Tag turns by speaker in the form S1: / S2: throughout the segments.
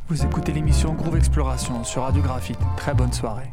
S1: Vous écoutez l'émission Groove Exploration sur Radio Graphite. Très bonne soirée.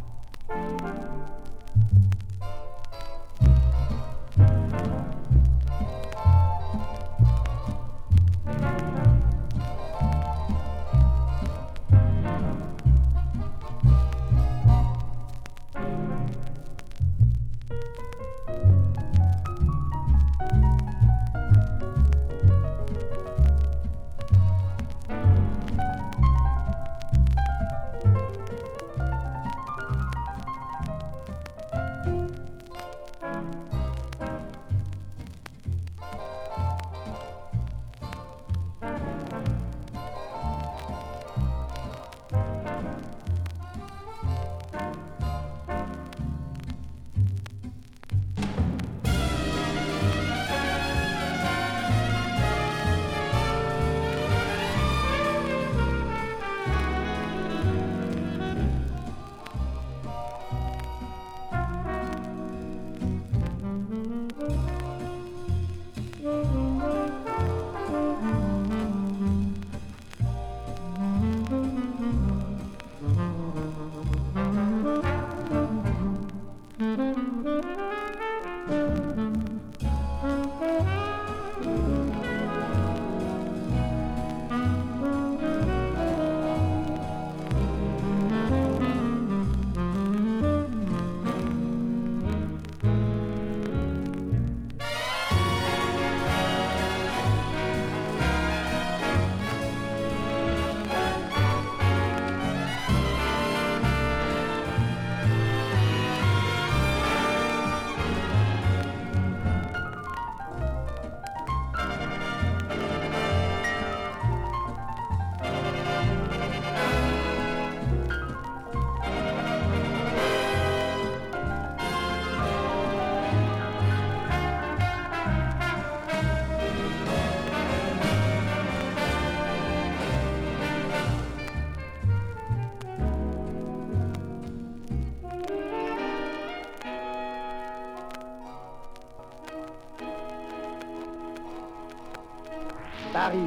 S2: Paris,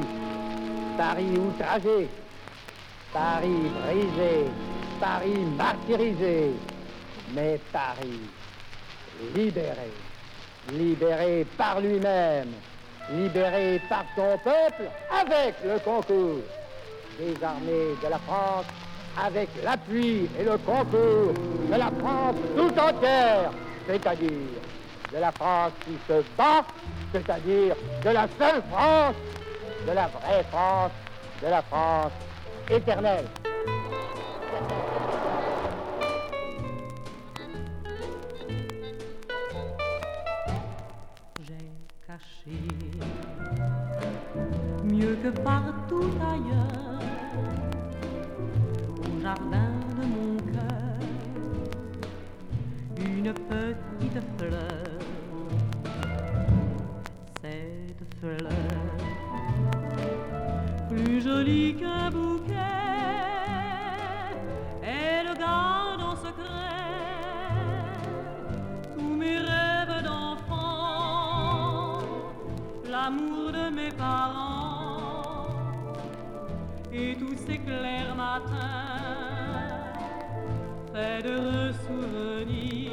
S2: Paris outragé, Paris brisé, Paris martyrisé, mais Paris libéré, libéré par lui-même, libéré par son peuple avec le concours des armées de la France, avec l'appui et le concours de la France tout entière, c'est-à-dire de la France qui se bat, c'est-à-dire de la seule France, de la vraie France, de la France éternelle.
S3: J'ai caché mieux que partout ailleurs au jardin de mon cœur une petite fleur, cette fleur plus jolie qu'un bouquet, elle garde en secret tous mes rêves d'enfant, l'amour de mes parents et tous ces clairs matins faits d'heureux souvenirs.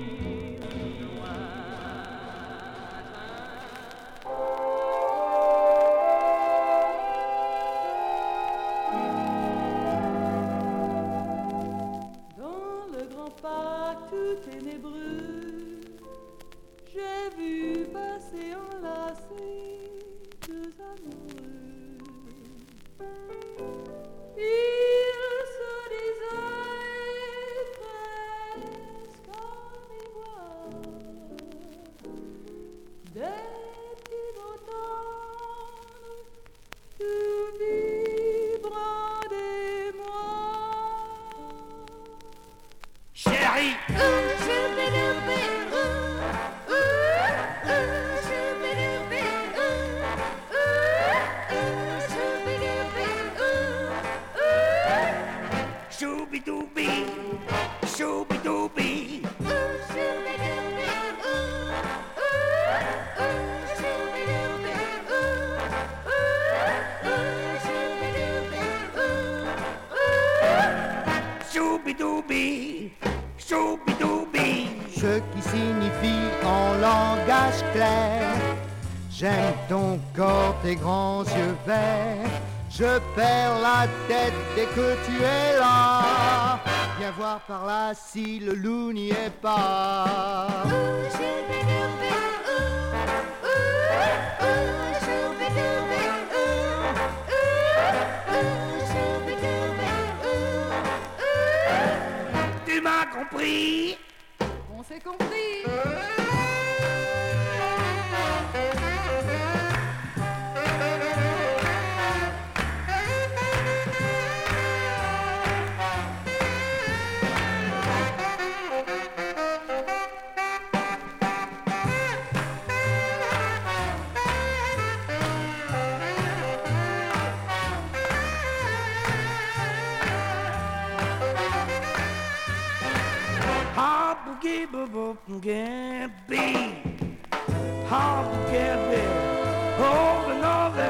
S3: Tout ténébreux, j'ai vu passer enlacés deux amoureux. Ils se disaient presque à mi-voix, des petits mots tendres, tout vibrant d'émoi.
S4: Chérie! Shooby-dooby, shooby-dooby. Shooby-dooby, shooby-dooby.
S5: Ce qui signifie en langage clair: j'aime ton corps, tes grands yeux verts. Je perds la tête dès que tu es là. Viens voir par là si le loup n'y est pas.
S4: Tu m'as compris?
S3: On s'est compris.
S4: Boogie-boo-boo-bee, hop-boogie-bee, oh, love,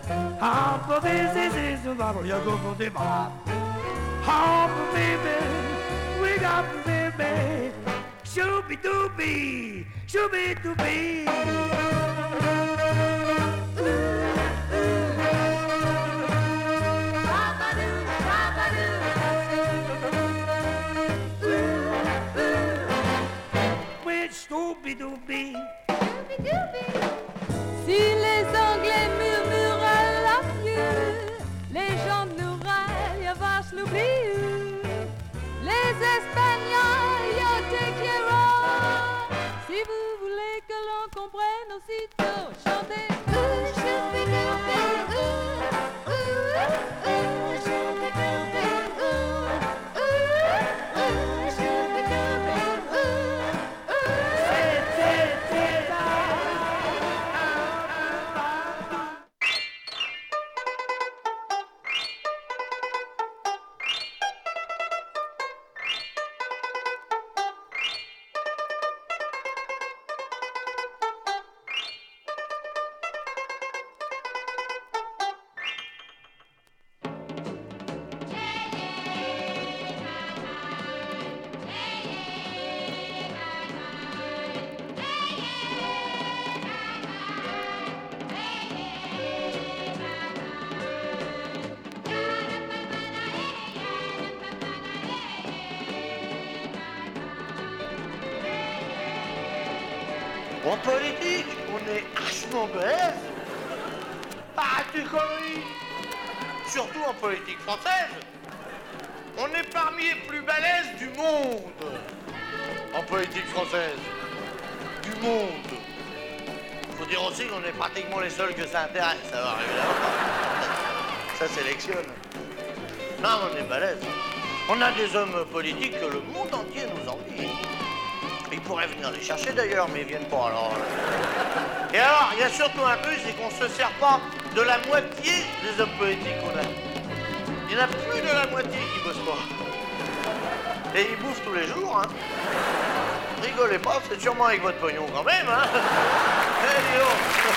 S4: hop-boogie-bee, hop-baby, we got baby, shooby-dooby, shooby-dooby. Scooby-Dooby.
S3: Si les Anglais murmurent à la mieux, les gens nous râlent, y'a vache l'oublie. Les Espagnols, yo te quiero. Si vous voulez que l'on comprenne aussitôt, chantez.
S6: En politique, on est archement balèze. Ah, tu conneries. Surtout en politique française. On est parmi les plus balèzes du monde. En politique française. Du monde. Faut dire aussi qu'on est pratiquement les seuls que ça intéresse, ça va arriver là. Ça sélectionne. Non, on est balèze. On a des hommes politiques que le monde entier nous envie. Ils pourraient venir les chercher d'ailleurs, mais ils viennent pas alors. Et alors, il y a surtout un truc, c'est qu'on se sert pas de la moitié des hommes politiques qu'on a. Il y en a plus de la moitié qui bossent pas. Et ils bouffent tous les jours, hein. Rigolez pas, c'est sûrement avec votre pognon quand même, hein. Eh, dis donc.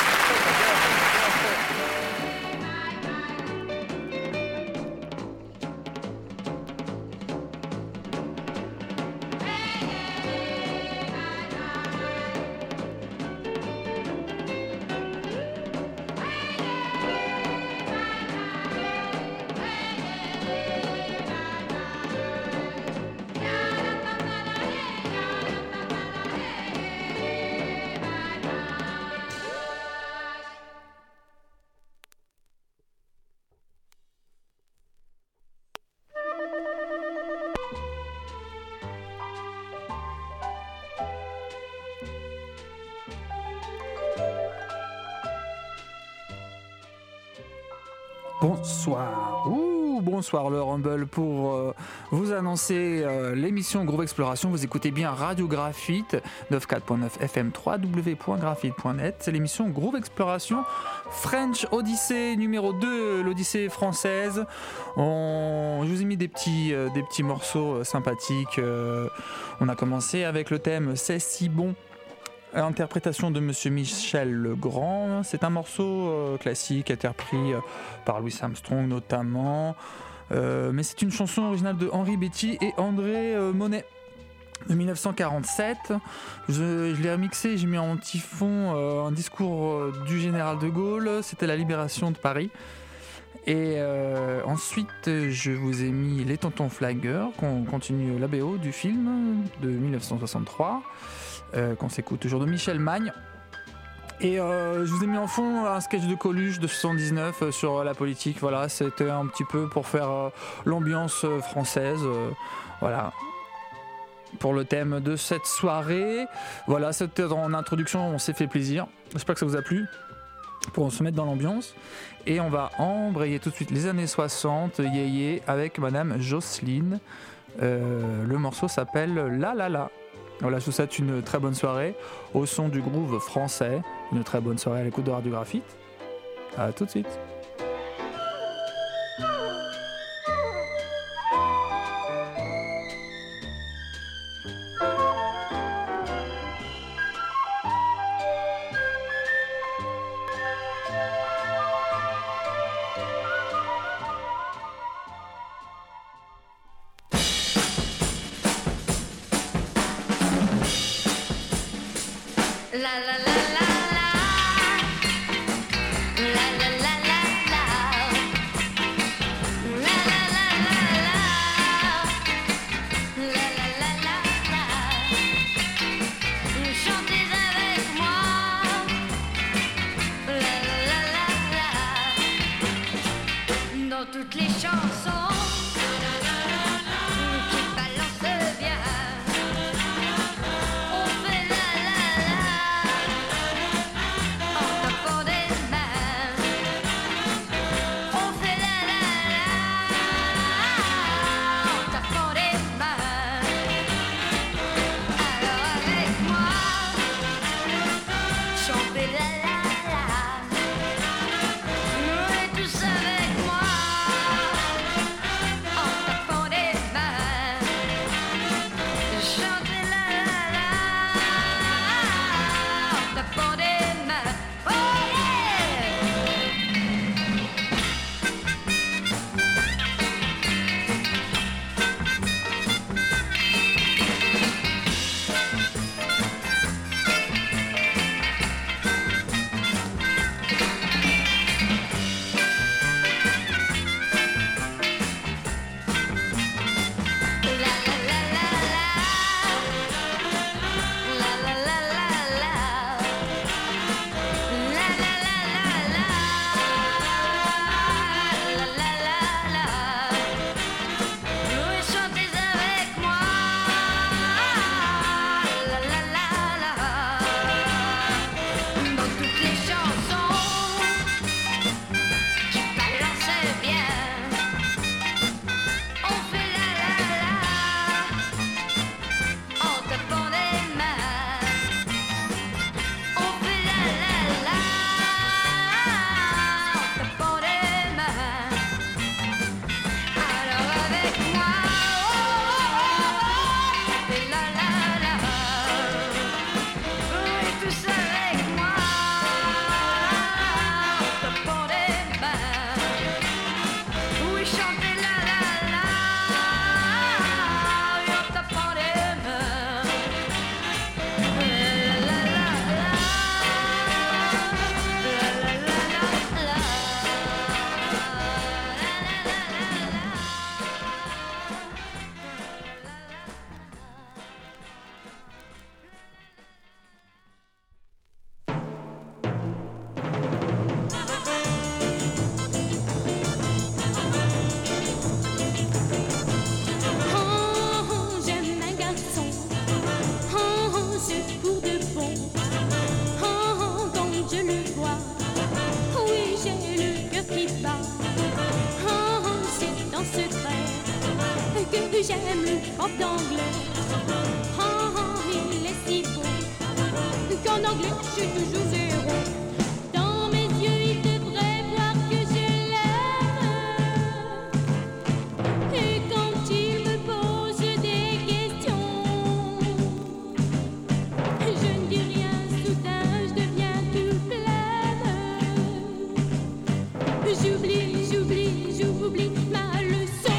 S1: Bonsoir. Bonsoir le Rumble pour vous annoncer l'émission Groove Exploration. Vous écoutez bien Radio Graphite 94.9 FM 3w.graphite.net. C'est l'émission Groove Exploration French Odyssey numéro 2, l'Odyssée française. Je vous ai mis des petits morceaux sympathiques. On a commencé avec le thème C'est si bon. Interprétation de Monsieur Michel Legrand. C'est un morceau classique interpris par Louis Armstrong notamment. Mais c'est une chanson originale de Henri Betty et André Monet de 1947. Je l'ai remixé, j'ai mis en petit fond un discours du général de Gaulle. C'était la libération de Paris. Et ensuite, je vous ai mis Les Tontons Flingueurs, qu'on continue la BO du film de 1963, qu'on s'écoute toujours de Michel Magne. Et je vous ai mis en fond un sketch de Coluche de 79 sur la politique. Voilà, c'était un petit peu pour faire l'ambiance française. Voilà. Pour le thème de cette soirée. Voilà, c'était en introduction, on s'est fait plaisir. J'espère que ça vous a plu. Pour se mettre dans l'ambiance. Et on va embrayer tout de suite les années 60, yéyé, avec Madame Jocelyne. Le morceau s'appelle La La La. Voilà, je vous souhaite une très bonne soirée au son du groove français. Une très bonne soirée à l'écoute de Radio Graphite. À tout de suite.
S7: J'aime le prof d'anglais. Il est si beau qu'en anglais je suis toujours zéro. Dans mes yeux il devrait voir que je l'aime. Et quand il me pose des questions, je ne dis rien, soudain je deviens toute pleine. J'oublie ma leçon.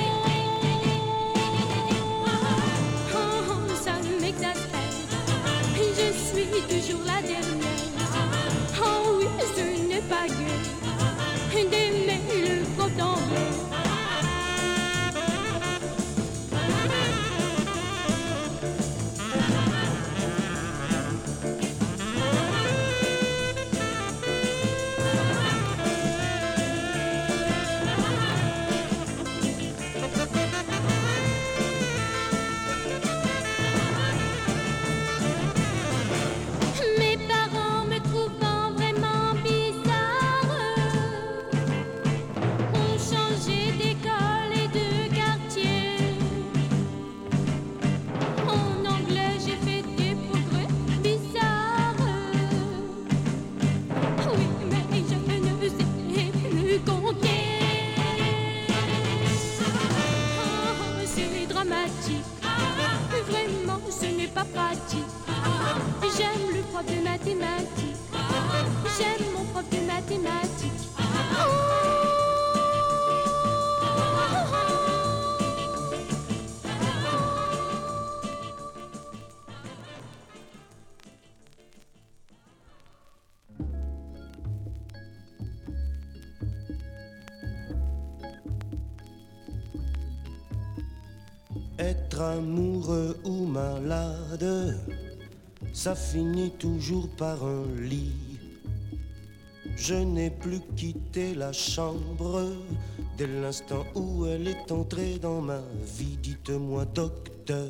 S8: Être amoureux ou malade, ça finit toujours par un lit. Je n'ai plus quitté la chambre dès l'instant où elle est entrée dans ma vie. Dites-moi, docteur,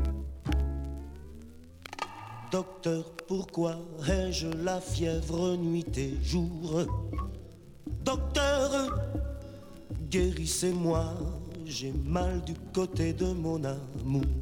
S8: docteur, pourquoi ai-je la fièvre nuit et jour? Docteur, guérissez-moi, j'ai mal du côté de mon amour.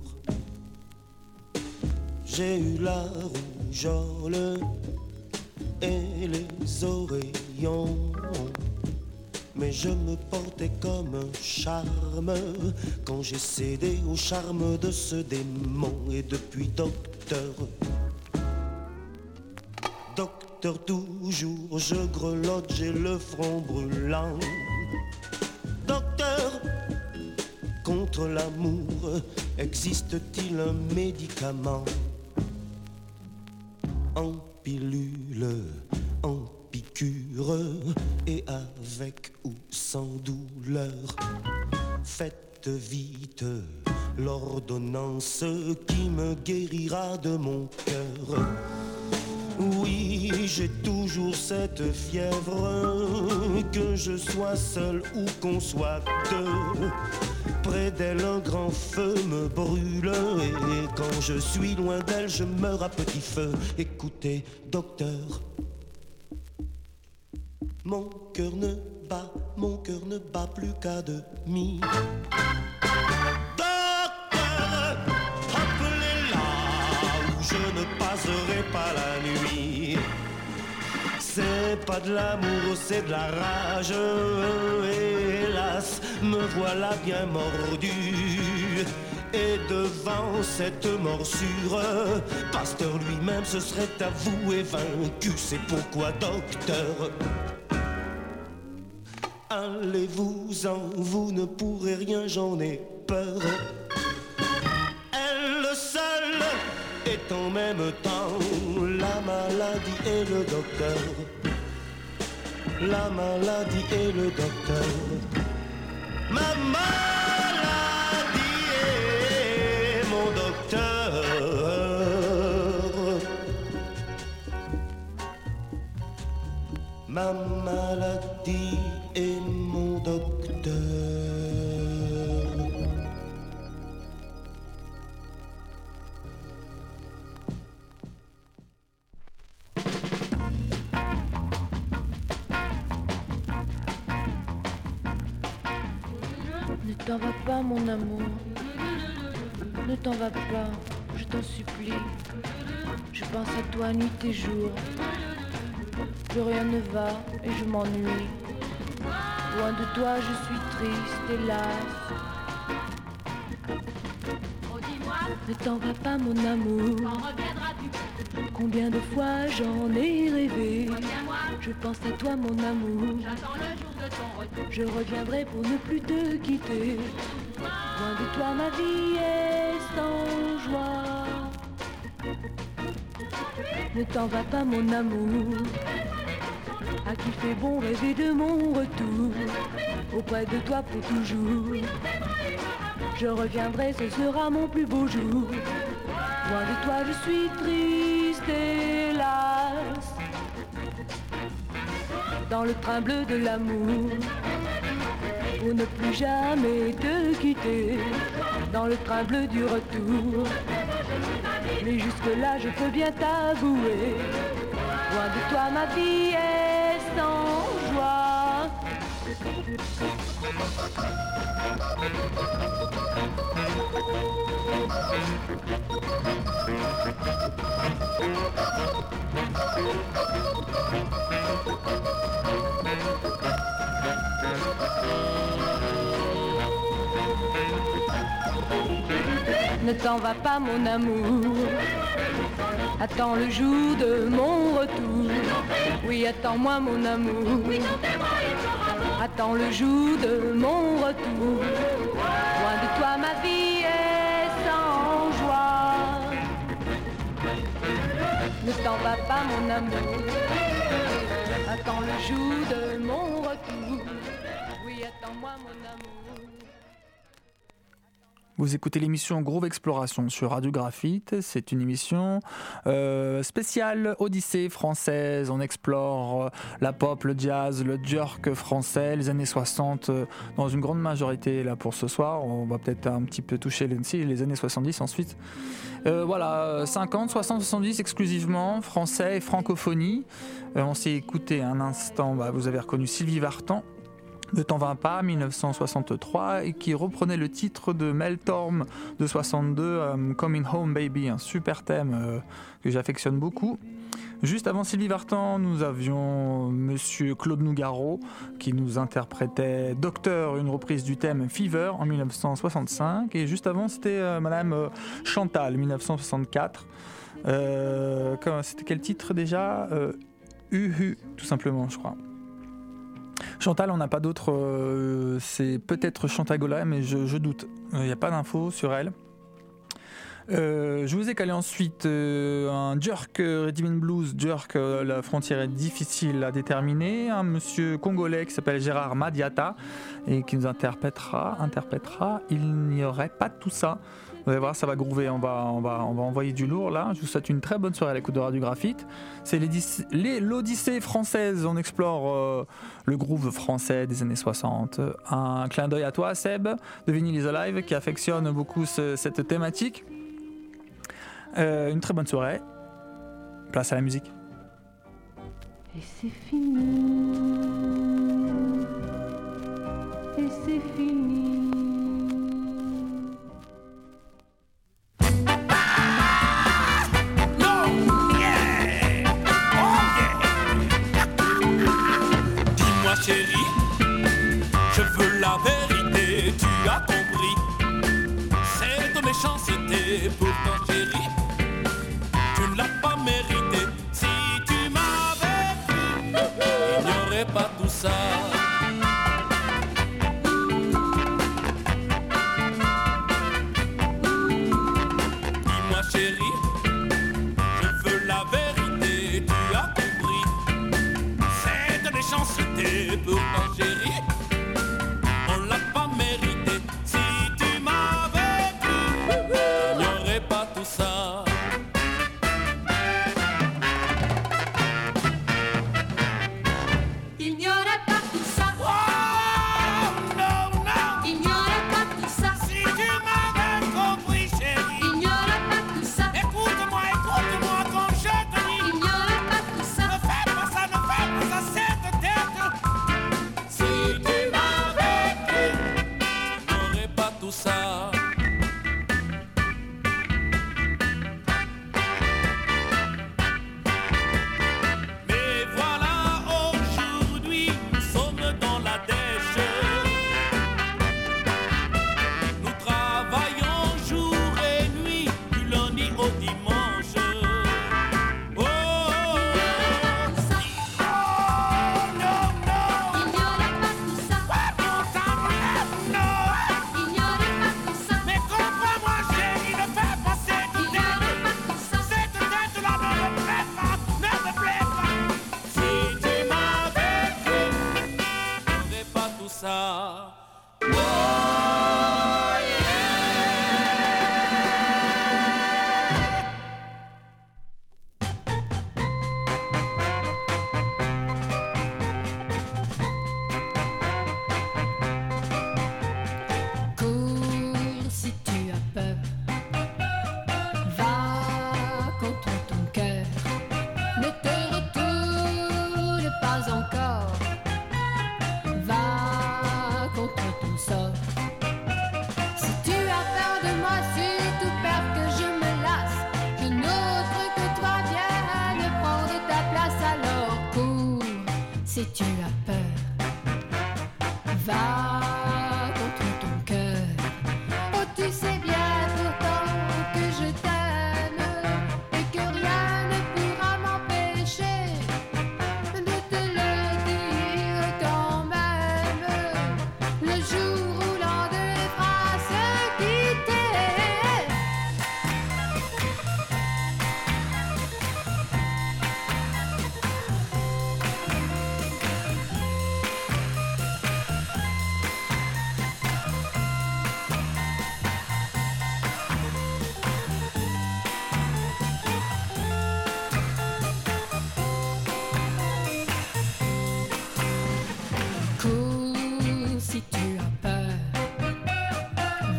S8: J'ai eu la rougeole et les oreillons, mais je me portais comme un charme quand j'ai cédé au charme de ce démon. Et depuis, docteur, docteur, toujours je grelotte, j'ai le front brûlant. Docteur, contre l'amour, existe-t-il un médicament? En pilule, en piqûre, et avec ou sans douleur. Faites vite l'ordonnance qui me guérira de mon cœur. Oui, j'ai toujours cette fièvre, que je sois seul ou qu'on soit deux. Près d'elle, un grand feu me brûle, et quand je suis loin d'elle, je meurs à petit feu. Écoutez, docteur, mon cœur ne bat plus qu'à demi. Docteur, appelez-la, ou je ne passerai pas la nuit. C'est pas de l'amour, c'est de la rage. Hélas, me voilà bien mordu. Et devant cette morsure, Pasteur lui-même se serait avoué vaincu. C'est pourquoi, docteur, allez-vous-en, vous ne pourrez rien, j'en ai peur. Elle seule est en même temps la maladie et le docteur. La maladie et le docteur. Ma maladie et mon docteur. Ma maladie et mon docteur.
S9: Ne t'en va pas, mon amour. Ne t'en va pas, je t'en supplie. Je pense à toi nuit et jour. Plus rien ne va et je m'ennuie. Loin de toi, je suis triste, hélas. Ne t'en va pas, mon amour. Combien de fois j'en ai rêvé. Je pense à toi, mon amour. Je reviendrai pour ne plus te quitter. Loin de toi, ma vie est sans joie. Ne t'en va pas, mon amour. À qui fait bon rêver de mon retour. Auprès de toi pour toujours. Je reviendrai, ce sera mon plus beau jour. Loin de toi, je suis triste, hélas. Dans le train bleu de l'amour, pour ne plus jamais te quitter. Dans le train bleu du retour, mais jusque-là je peux bien t'avouer. Loin de toi, ma vie est sans joie. Ne t'en va pas, mon amour. Attends le jour de mon retour. Oui, attends-moi, mon amour. Attends le jour de mon retour. Loin de toi, ma vie est sans joie. Ne t'en va pas, mon amour. Attends le jour de mon retour. Oui, attends-moi, mon amour.
S1: Vous écoutez l'émission Groove Exploration sur Radio Graphite. C'est une émission spéciale Odyssée française. On explore la pop, le jazz, le jerk français, les années 60 dans une grande majorité là pour ce soir. On va peut-être un petit peu toucher les années 70 ensuite. Voilà, 50, 60, 70 exclusivement, français et francophonie. On s'est écouté un instant, vous avez reconnu Sylvie Vartan. Ne t'en va pas, 1963, et qui reprenait le titre de Mel Torme de 62, Coming Home Baby, un super thème que j'affectionne beaucoup. Juste avant Sylvie Vartan, nous avions Monsieur Claude Nougaro qui nous interprétait Docteur, une reprise du thème Fever en 1965, et juste avant c'était Madame Chantal, 1964. C'était quel titre déjà Uhu, tout simplement, je crois. Chantal, on n'a pas d'autre, c'est peut-être Chantagola, mais je doute. Il n'y a pas d'infos sur elle. Je vous ai calé ensuite un jerk Rhythm and Blues, jerk, la frontière est difficile à déterminer. Un monsieur congolais qui s'appelle Gérard Madiata et qui nous interprétera Il n'y aurait pas tout ça. Vous allez voir, ça va groover, on va envoyer du lourd là. Je vous souhaite une très bonne soirée à l'écoute de Radio Graphite. C'est l'Odyssée française, on explore le groove français des années 60. Un clin d'œil à toi Seb, de Vinyl is Alive, qui affectionne beaucoup cette thématique. Une très bonne soirée. Place à la musique.
S9: Et c'est fini. Et c'est fini.
S10: Chérie, je veux la vérité, tu as compris. Cette méchanceté, pourtant chérie, tu ne l'as pas mérité. Si tu m'avais cru, il n'y aurait pas tout ça. Dis-moi chérie, je veux la vérité, tu as compris. Cette méchanceté, pourtant chérie, on l'a pas mérité. Si tu m'avais cru, il n'y aurait pas tout ça.
S7: Il n'y aurait pas tout ça.
S10: Oh non, non,
S7: Il n'y aurait pas tout ça.
S10: si tu m'avais compris chérie.
S7: Il n'y aurait pas tout ça.
S10: Écoute-moi quand je te dis.
S7: Il n'y aurait pas tout ça.
S10: Ne fais pas ça, cette tête.
S7: Si tu m'avais cru.
S10: Il n'y aurait pas tout ça. Mais voilà, aujourd'hui, nous sommes dans la dèche. Nous travaillons jour et nuit, du lundi au dimanche. Oh, oh, oh, non, non,
S7: Il n'y aurait pas tout ça.
S10: non,
S7: Il n'y aurait pas tout ça.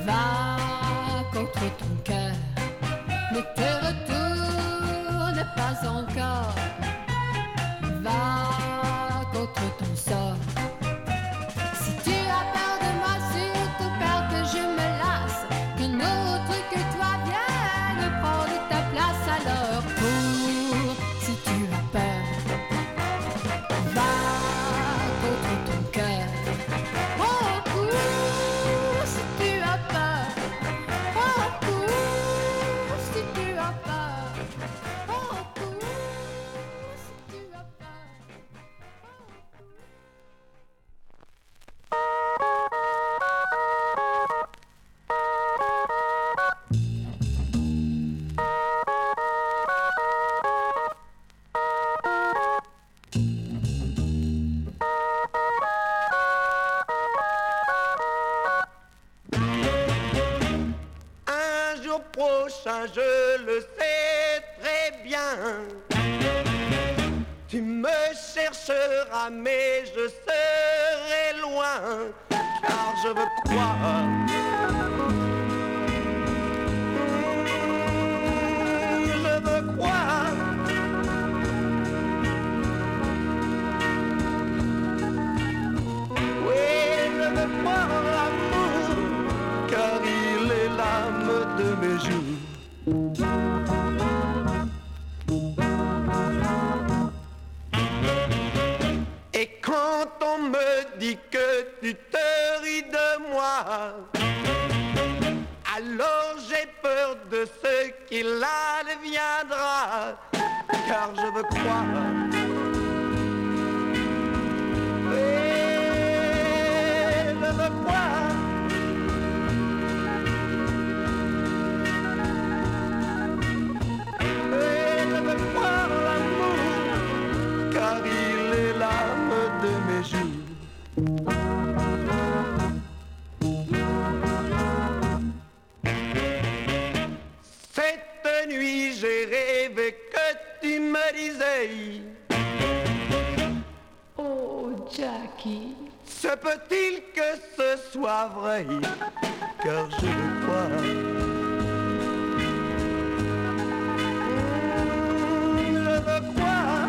S7: Va contre ton cœur, ne te retourne pas encore. Va contre ton sort. Si tu as peur de moi, surtout peur que je me lasse, qu'un autre que toi vienne prendre ta place. Alors cours si tu as peur. Va contre ton cœur. Oh, cours si tu as peur. Oh, cours si tu as peur. Oh, cours si tu as peur.
S6: Un jour prochain, je le sais très bien. Tu me chercheras, mais je serai loin, car je veux croire. Je veux croire. Oui, je veux croire en l'amour, car il est l'âme de mes jours. Et quand on me dit que tu te ris de moi, alors j'ai peur de ce qu'il adviendra, car je veux croire. Oui, je veux croire. Et je veux croire l'amour, car il est l'âme de mes jours. Cette nuit j'ai rêvé que tu me disais:
S7: Oh, Jackie.
S6: se peut-il que ce soit vrai, car je veux croire. Je veux croire.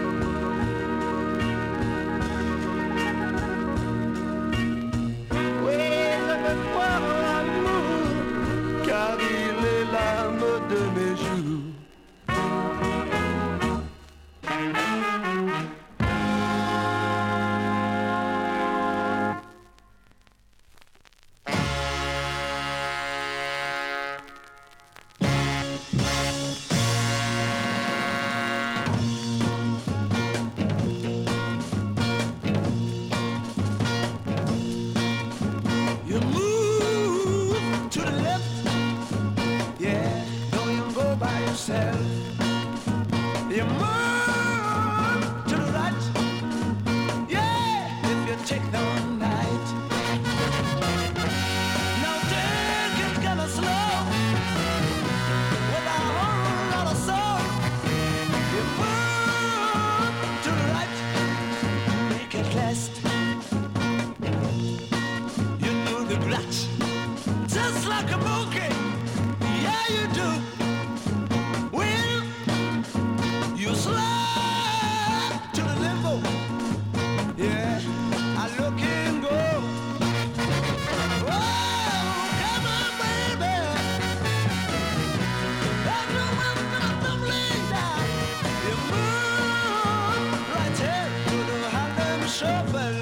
S6: Oui, je veux croire en l'amour, car il est l'âme de mes jours. You move to the left, yeah, don't even go by yourself. You move to the right, yeah, if you take the night. Now take it kinda slow, with a whole lot of soul. You move to the right, make it last. You do the clutch, just like a bouquet. Yeah, you do. Well, you slide to the limbo. Yeah, I look and go. Oh, come on, baby. There's no one to bleed down. You move right here to the Harlem Shuffle.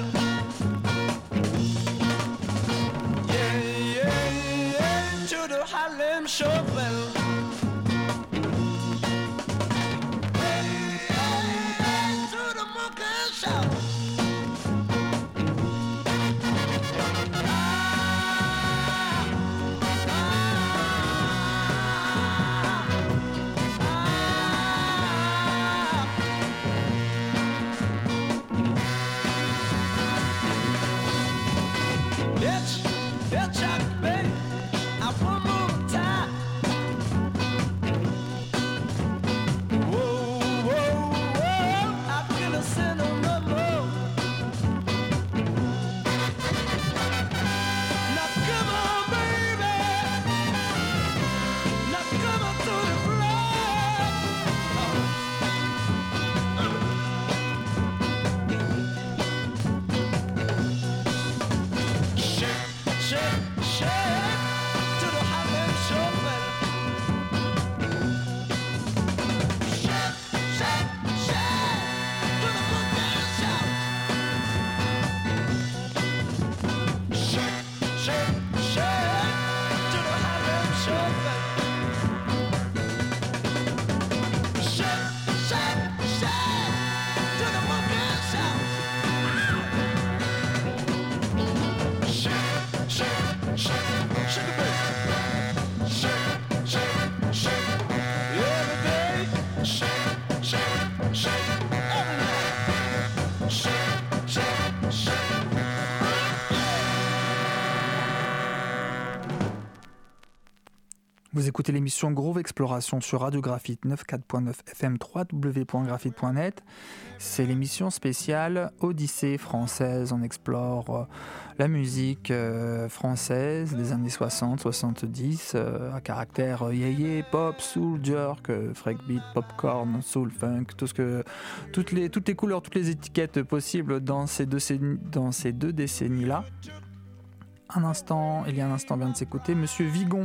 S6: To the Harlem Shuffle. To the monkey show. It's Chuck, baby. One more time. Whoa, whoa, whoa, I feel a sin on the more. Now come on, baby.
S1: Vous écoutez l'émission Groove Exploration sur Radio Graphite 94.9 FM 3w.graphite.net. C'est l'émission spéciale Odyssée française. On explore la musique française des années 60, 70, à caractère yéyé, pop, soul, jerk, breakbeat, popcorn, soul, funk, toutes les couleurs, toutes les étiquettes possibles dans ces deux décennies-là. Il y a un instant, on vient de s'écouter Monsieur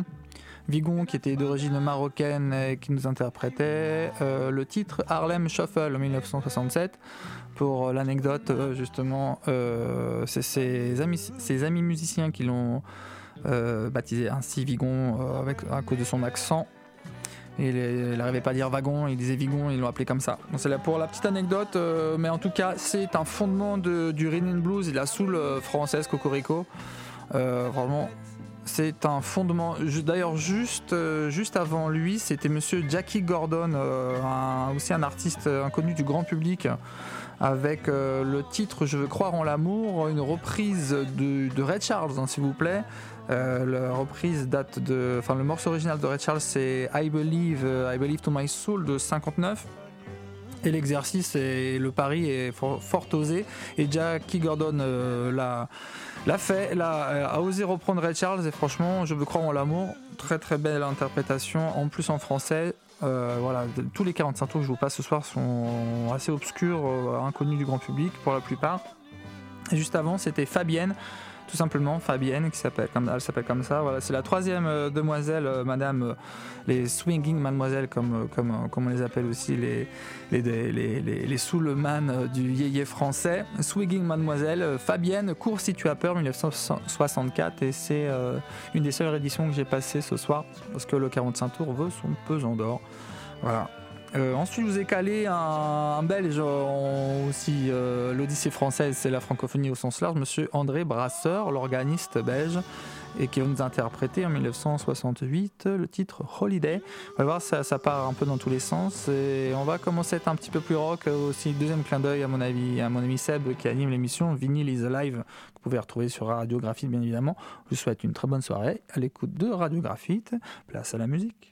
S1: Vigon, qui était d'origine marocaine et qui nous interprétait le titre Harlem Shuffle en 1967. Pour l'anecdote, justement, c'est ses amis musiciens qui l'ont baptisé ainsi Vigon à cause de son accent. Il n'arrivait pas à dire wagon, il disait Vigon, ils l'ont appelé comme ça. Donc c'est là pour la petite anecdote, mais en tout cas, c'est un fondement du rhythm and blues et de la soul française cocorico. Vraiment. C'est un fondement. D'ailleurs, juste avant lui, c'était Monsieur Jackie Gordon, aussi un artiste inconnu du grand public, avec le titre Je veux croire en l'amour, une reprise de Ray Charles, hein, s'il vous plaît. La reprise date le morceau original de Ray Charles, c'est I Believe to My Soul de 59. Et l'exercice et le pari est fort osé. Et Jackie Gordon a osé reprendre Ray Charles. Et franchement, Je veux croire en l'amour. Très très belle interprétation. En plus en français. Voilà, tous les 45 tours que je vous passe ce soir sont assez obscurs, inconnus du grand public pour la plupart. Et juste avant, c'était Fabienne. Tout simplement Fabienne, elle s'appelle comme ça. Voilà, c'est la troisième demoiselle, madame, les swinging mademoiselles, comme on les appelle aussi, les soulman du yéyé français. Swinging mademoiselle, Fabienne, cours si tu as peur, 1964, et c'est une des seules éditions que j'ai passées ce soir, parce que le 45 tours veut son pesant d'or. Voilà. Ensuite, je vous ai calé un belge aussi. L'Odyssée française, c'est la francophonie au sens large, monsieur André Brasseur, l'organiste belge, et qui va nous interpréter en 1968 le titre Holiday. On va voir, ça part un peu dans tous les sens, et on va commencer à être un petit peu plus rock aussi. Deuxième clin d'œil à mon ami Seb qui anime l'émission Vinyl is Alive, que vous pouvez retrouver sur Radio Graphite bien évidemment. Je vous souhaite une très bonne soirée à l'écoute de Radio Graphite. Place à la musique.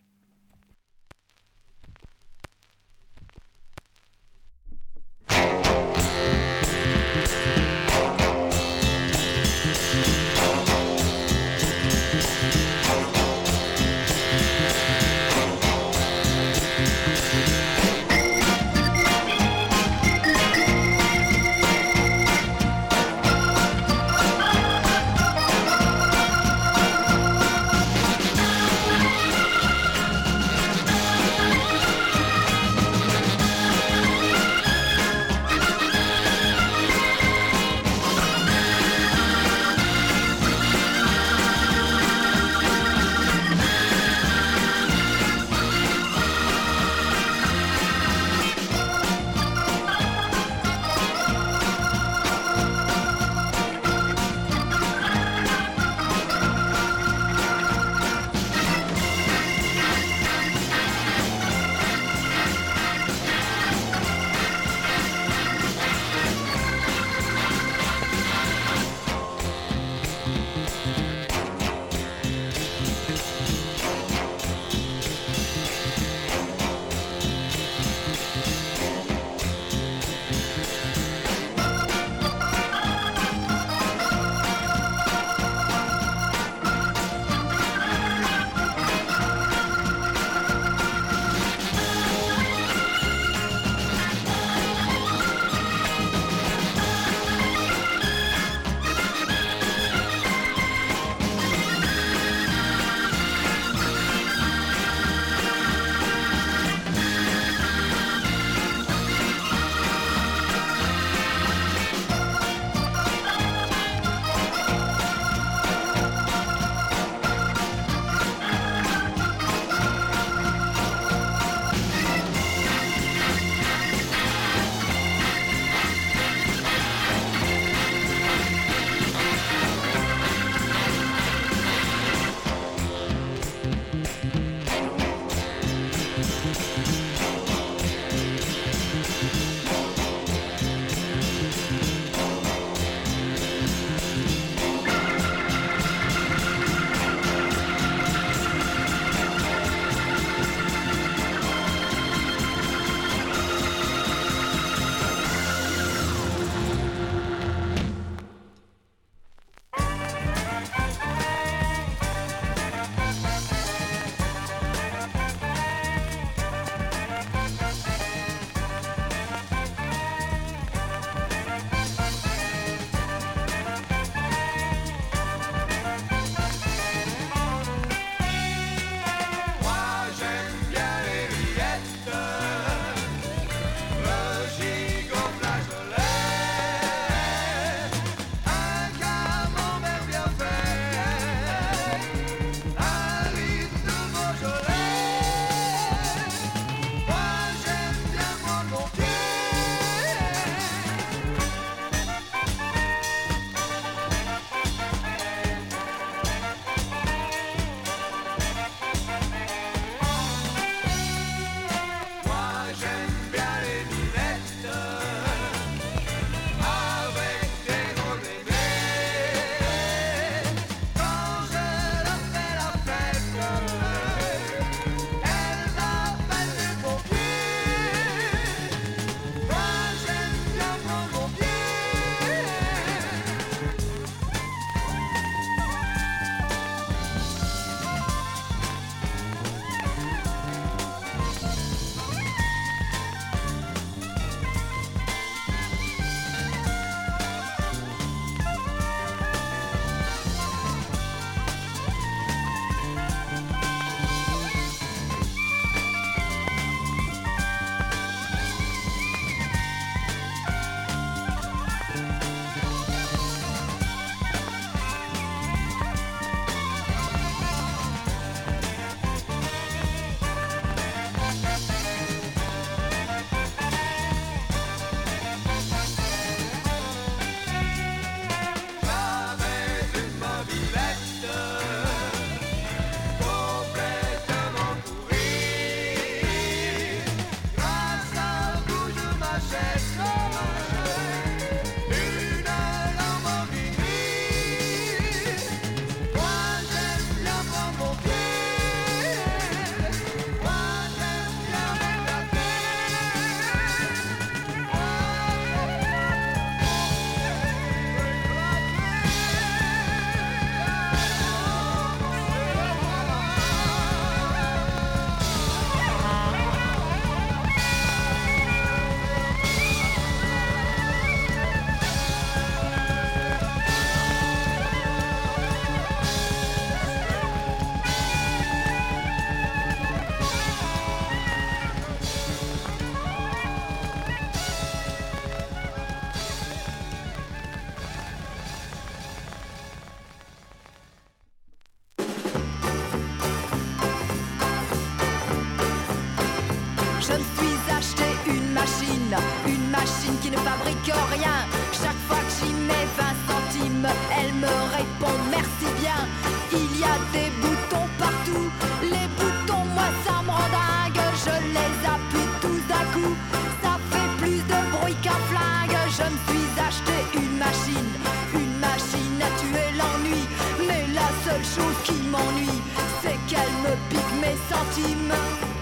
S7: fabrique rien. Chaque fois que j'y mets 20 centimes, elle me répond merci bien. Il y a des boutons partout, les boutons moi ça me rend dingue. Je les appuie tous à coup, ça fait plus de bruit qu'un flingue. Je me suis acheté une machine à tuer l'ennui. Mais la seule chose qui m'ennuie, c'est qu'elle me pique mes centimes.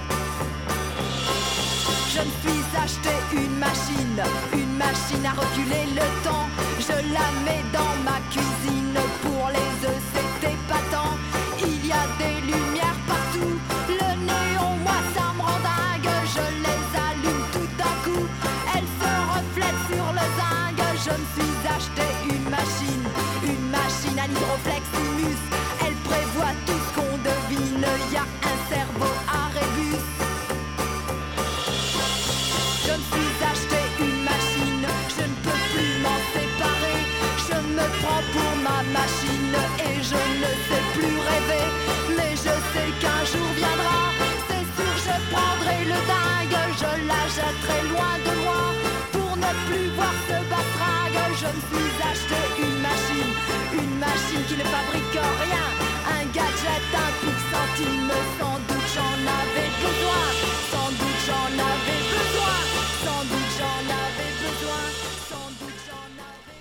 S7: Je me suis acheté une machine à reculer le temps. Je la mets dans ma cuisine, pour les œufs c'est épatant. Il y a des lumières partout, le néon moi ça me rend dingue. Je les allume tout à coup, elles se reflètent sur le zinc. Je me suis acheté une machine à l'hydrofleximus. Elle prévoit tout ce qu'on devine, y a un cerveau à rébus. Je me suis acheté une machine, je ne peux plus m'en séparer. Je me prends pour ma machine et je ne sais plus rêver. Mais je sais qu'un jour viendra, c'est sûr je prendrai le dingue. Je la jetterai loin de moi pour ne plus voir ce batrague. Je me suis acheté une machine qui ne fabrique rien. Un gadget, un pic centime, sans doute j'en avais besoin. Sans doute j'en avais besoin. Sans doute j'en avais besoin. Sans doute j'en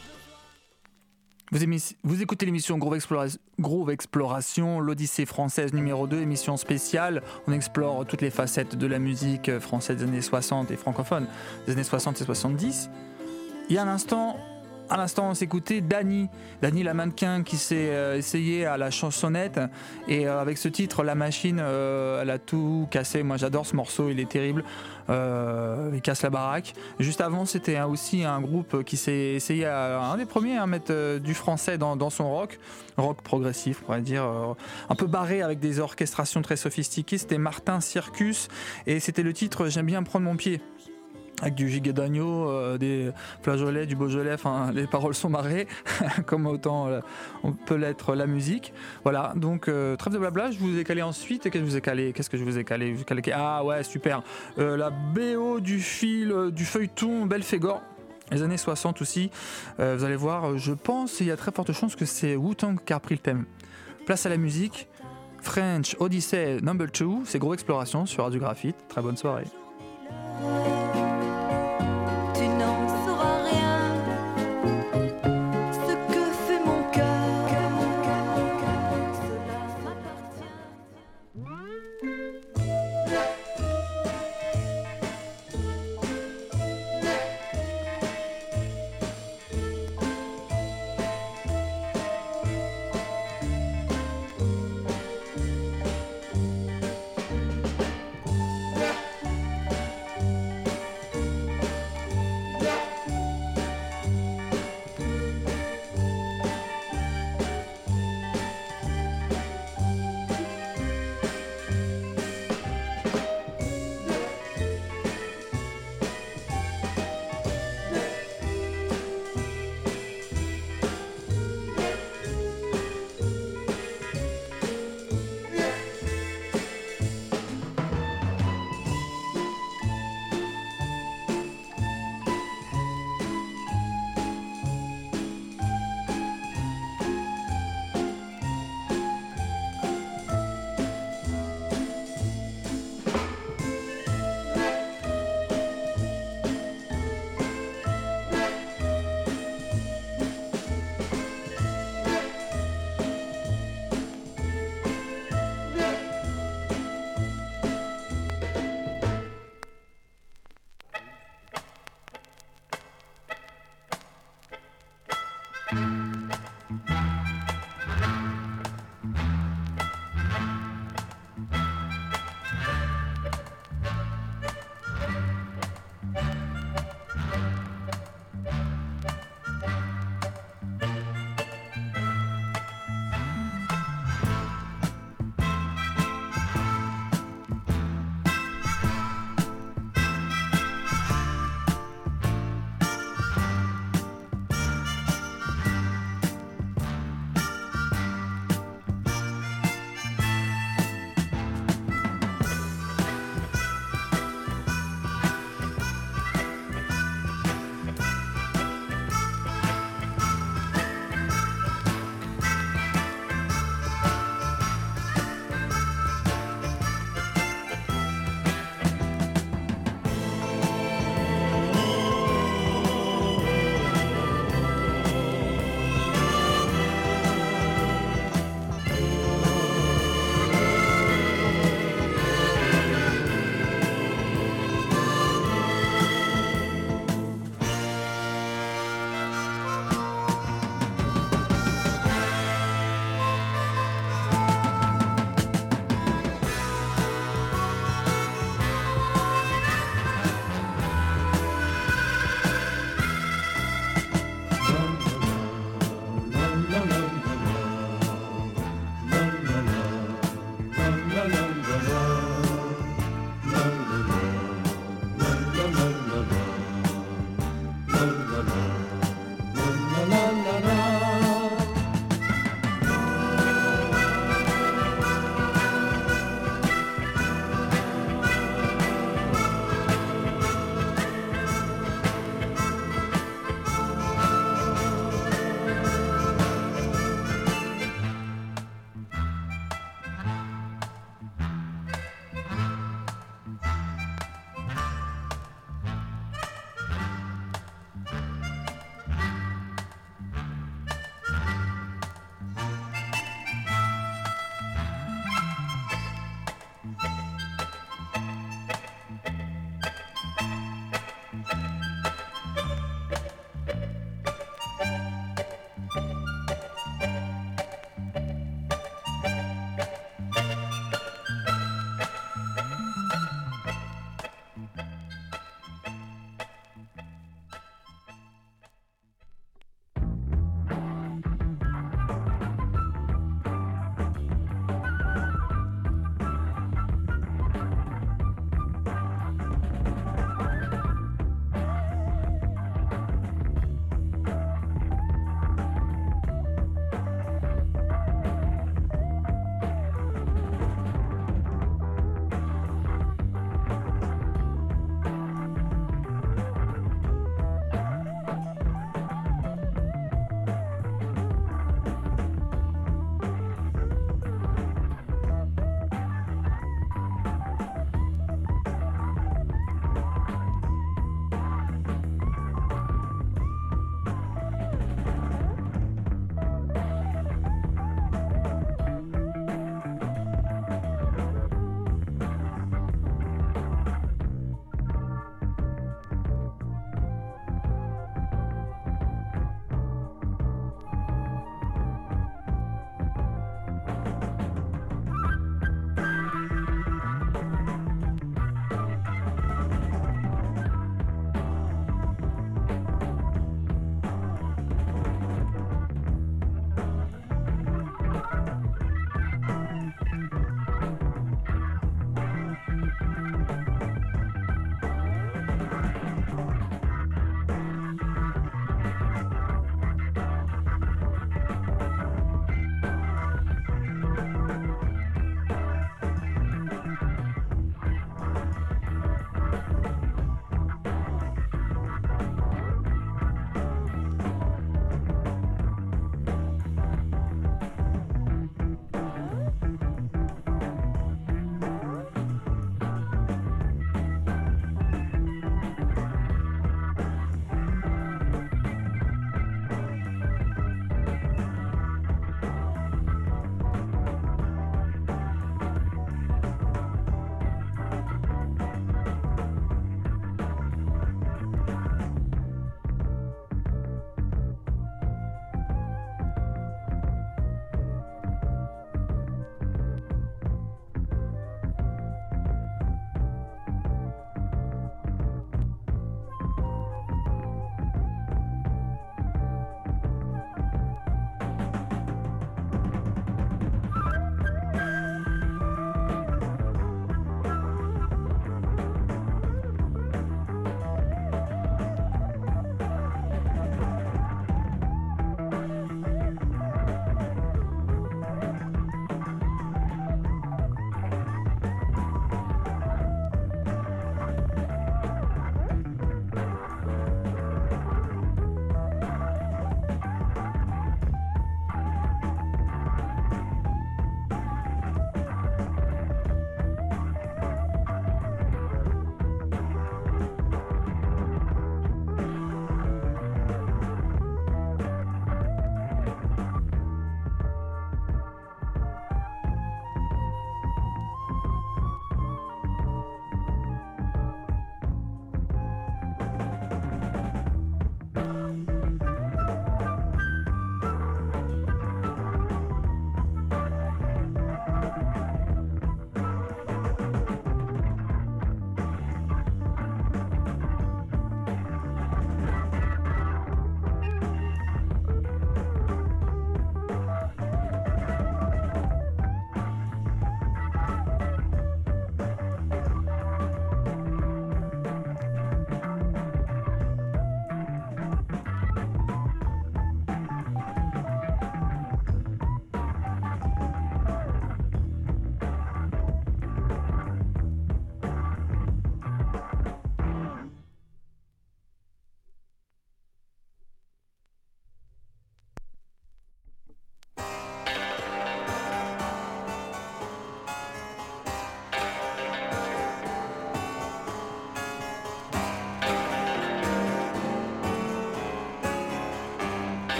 S7: avais besoin.
S1: Vous écoutez l'émission Groove Exploration, l'Odyssée française numéro 2, émission spéciale. On explore toutes les facettes de la musique française des années 60 et francophone des années 60 et 70. Il y a un instant, on s'écoutait Dany la mannequin qui s'est essayée à la chansonnette et avec ce titre La Machine, elle a tout cassé. Moi j'adore ce morceau, il est terrible, il casse la baraque. Juste avant c'était aussi un groupe qui s'est essayé un des premiers à mettre du français dans son rock progressif, on pourrait dire, un peu barré avec des orchestrations très sophistiquées. C'était Martin Circus et c'était le titre J'aime bien prendre mon pied, avec du gigot d'agneau, des flageolets, du Beaujolais, enfin les paroles sont marrées, comme autant on peut l'être la musique. Voilà, donc trêve de blabla, je vous ai calé ensuite. Qu'est-ce que je vous ai calé? Ah ouais, super. La BO du feuilleton Belphégor, les années 60 aussi. Vous allez voir, je pense, il y a très forte chance que c'est Wu-Tang qui a repris le thème. Place à la musique, French Odyssey No. 2, c'est Groove Exploration sur Radio Graphite. Très bonne soirée.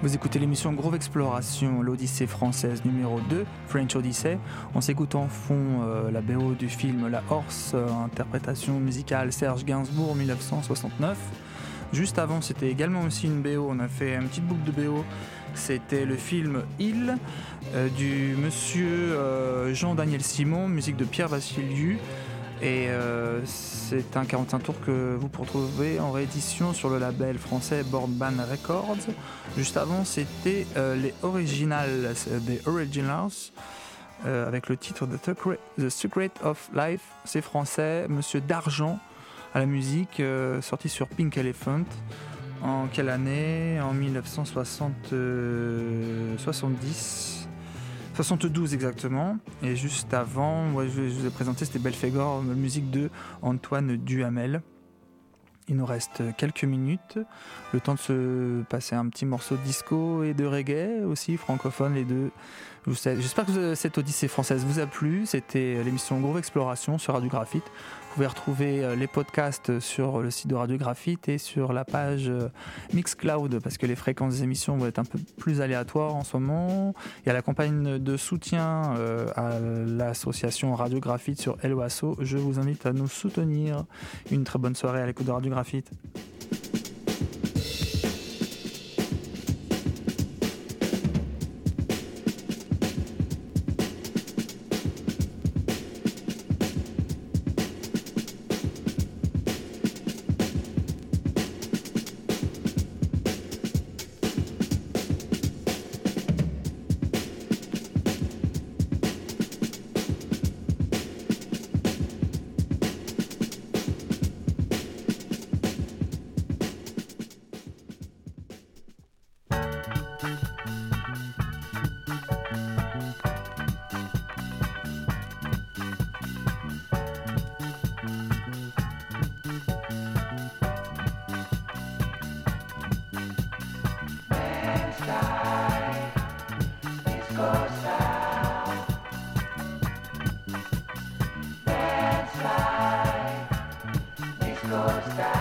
S1: Vous écoutez l'émission Groove Exploration, l'Odyssée française numéro 2, French Odyssey. On s'écoute en fond la BO du film La Horse, interprétation musicale Serge Gainsbourg 1969. Juste avant, c'était également aussi une BO, on a fait une petite boucle de BO. C'était le film Il du monsieur Jean-Daniel Simon, musique de Pierre Vassiliou. Et c'est un 45 tours que vous pourrez trouver en réédition sur le label français Boardman Records. Juste avant, c'était les Originals, des Originals, avec le titre The Secret of Life. C'est français, Monsieur D'Argent à la musique, sorti sur Pink Elephant. En quelle année ? En 1972 exactement. Et juste avant, je vous ai présenté, c'était Belphégor, musique de Antoine Duhamel. Il nous reste quelques minutes, le temps de se passer un petit morceau de disco et de reggae aussi, francophone les deux. J'espère que cette Odyssée française vous a plu. C'était l'émission Groove Exploration sur Radio Graphite. Vous pouvez retrouver les podcasts sur le site de Radio Graphite et sur la page Mixcloud, parce que les fréquences des émissions vont être un peu plus aléatoires en ce moment. Il y a la campagne de soutien à l'association Radio Graphite sur LOASO. Je vous invite à nous soutenir. Une très bonne soirée à l'écoute de Radio Graphite.
S11: Disco style.